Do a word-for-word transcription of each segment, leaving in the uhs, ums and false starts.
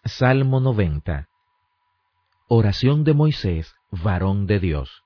Salmo noventa. Oración de Moisés, varón de Dios.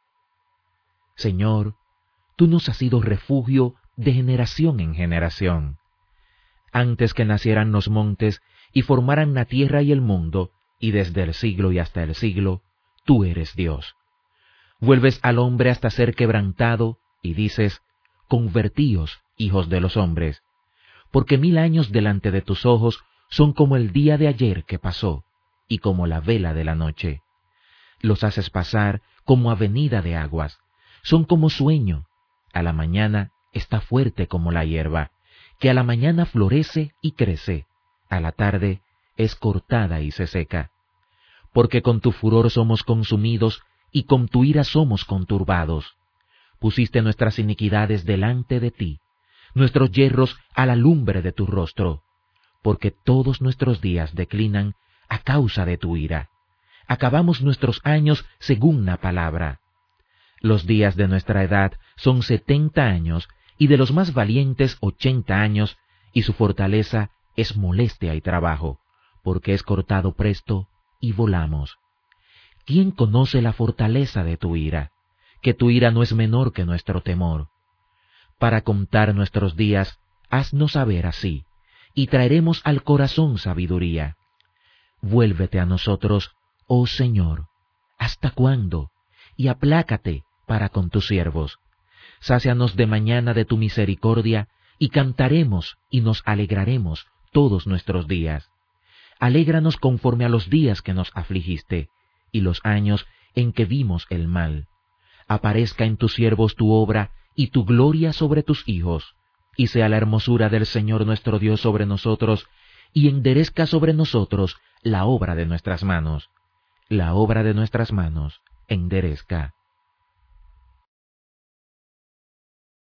Señor, tú nos has sido refugio de generación en generación. Antes que nacieran los montes y formaran la tierra y el mundo, y desde el siglo y hasta el siglo, tú eres Dios. Vuelves al hombre hasta ser quebrantado, y dices, convertíos, hijos de los hombres, porque mil años delante de tus ojos son como el día de ayer que pasó, y como la vela de la noche. Los haces pasar como avenida de aguas, son como sueño. A la mañana está fuerte como la hierba, que a la mañana florece y crece, a la tarde es cortada y se seca. Porque con tu furor somos consumidos, y con tu ira somos conturbados. Pusiste nuestras iniquidades delante de ti, nuestros yerros a la lumbre de tu rostro, porque todos nuestros días declinan a causa de tu ira. Acabamos nuestros años según la palabra. Los días de nuestra edad son setenta años, y de los más valientes ochenta años, y su fortaleza es molestia y trabajo, porque es cortado presto y volamos. ¿Quién conoce la fortaleza de tu ira? Que tu ira no es menor que nuestro temor. Para contar nuestros días, haznos saber así, y traeremos al corazón sabiduría. Vuélvete a nosotros, oh Señor, ¿hasta cuándo? Y aplácate para con tus siervos. Sácianos de mañana de tu misericordia, y cantaremos y nos alegraremos todos nuestros días. Alégranos conforme a los días que nos afligiste, y los años en que vimos el mal. Aparezca en tus siervos tu obra, y tu gloria sobre tus hijos, y sea la hermosura del Señor nuestro Dios sobre nosotros, y enderezca sobre nosotros la obra de nuestras manos. La obra de nuestras manos enderezca.